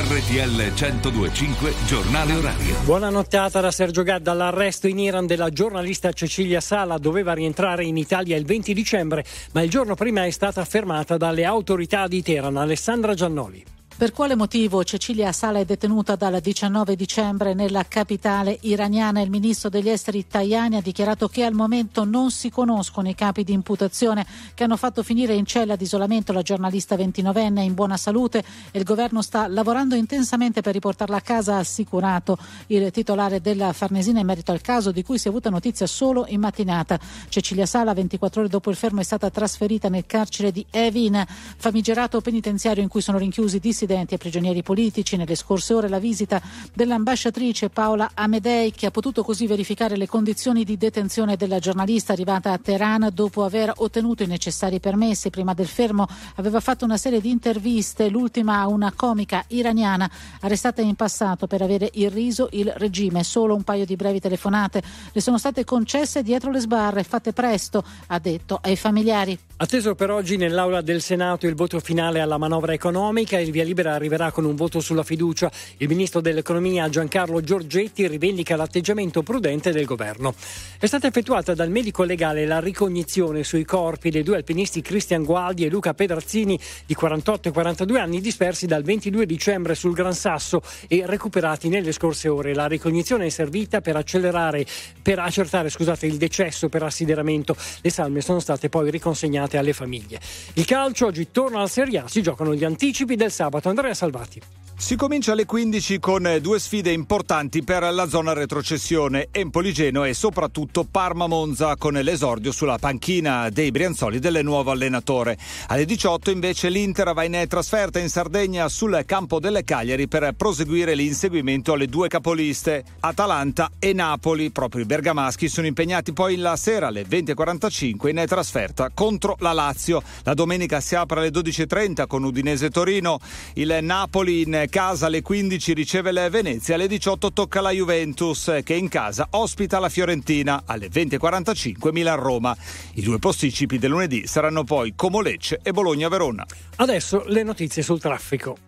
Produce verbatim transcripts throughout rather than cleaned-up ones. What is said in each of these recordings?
R T L centodue e cinque giornale orario. Buona nottata da Sergio Gadda. L'arresto in Iran della giornalista Cecilia Sala doveva rientrare in Italia il venti dicembre, ma il giorno prima è stata fermata dalle autorità di Teheran. Alessandra Giannoli. Per quale motivo Cecilia Sala è detenuta dal diciannove dicembre nella capitale iraniana? Il ministro degli esteri Tajani ha dichiarato che al momento non si conoscono i capi di imputazione che hanno fatto finire in cella di isolamento la giornalista ventinovenne in buona salute e il governo sta lavorando intensamente per riportarla a casa, ha assicurato il titolare della Farnesina in merito al caso di cui si è avuta notizia solo in mattinata. Cecilia Sala, ventiquattro ore dopo il fermo, è stata trasferita nel carcere di Evin, famigerato penitenziario in cui sono rinchiusi dissidenti e prigionieri politici. Nelle scorse ore la visita dell'ambasciatrice Paola Amedei, che ha potuto così verificare le condizioni di detenzione della giornalista arrivata a Teheran dopo aver ottenuto i necessari permessi. Prima del fermo aveva fatto una serie di interviste, l'ultima a una comica iraniana arrestata in passato per avere irriso il regime. Solo un paio di brevi telefonate le sono state concesse dietro le sbarre. Fate presto, ha detto ai familiari. Atteso per oggi nell'Aula del Senato il voto finale alla manovra economica. Il via libera arriverà con un voto sulla fiducia. Il ministro dell'economia Giancarlo Giorgetti rivendica l'atteggiamento prudente del governo. È stata effettuata dal medico legale la ricognizione sui corpi dei due alpinisti Cristian Gualdi e Luca Pedrazzini di quarantotto e quarantadue anni dispersi dal ventidue dicembre sul Gran Sasso e recuperati nelle scorse ore. La ricognizione è servita per accelerare per accertare scusate, il decesso per assideramento. Le salme sono state poi riconsegnate alle famiglie. Il calcio oggi torna alla Serie A, si giocano gli anticipi del sabato. Andrea Salvati. Si comincia alle quindici con due sfide importanti per la zona retrocessione: Empoli-Genoa e soprattutto Parma-Monza, con l'esordio sulla panchina dei brianzoli del nuovo allenatore. Alle diciotto invece l'Inter va in trasferta in Sardegna sul campo delle Cagliari per proseguire l'inseguimento alle due capoliste Atalanta e Napoli. Proprio i bergamaschi sono impegnati poi la sera alle venti e quarantacinque in trasferta contro la Lazio. La domenica si apre alle dodici e trenta con Udinese-Torino. Il Napoli in casa alle quindici riceve il Venezia, alle diciotto tocca la Juventus che in casa ospita la Fiorentina. Alle venti e quarantacinque Milan-Roma. I due posticipi del lunedì saranno poi Como Lecce e Bologna-Verona. Adesso le notizie sul traffico.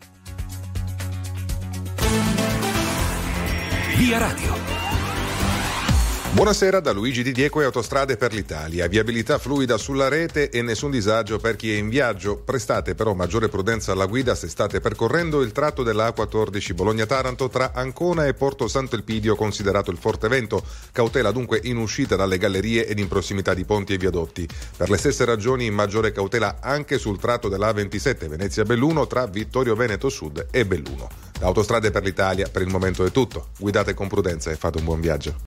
Via Radio. Buonasera da Luigi Di Dieco e Autostrade per l'Italia. Viabilità fluida sulla rete e nessun disagio per chi è in viaggio. Prestate però maggiore prudenza alla guida se state percorrendo il tratto della A quattordici Bologna-Taranto tra Ancona e Porto Sant'Elpidio, considerato il forte vento. Cautela dunque in uscita dalle gallerie ed in prossimità di ponti e viadotti. Per le stesse ragioni maggiore cautela anche sul tratto della A ventisette Venezia-Belluno tra Vittorio Veneto Sud e Belluno. Da Autostrade per l'Italia per il momento è tutto. Guidate con prudenza e fate un buon viaggio.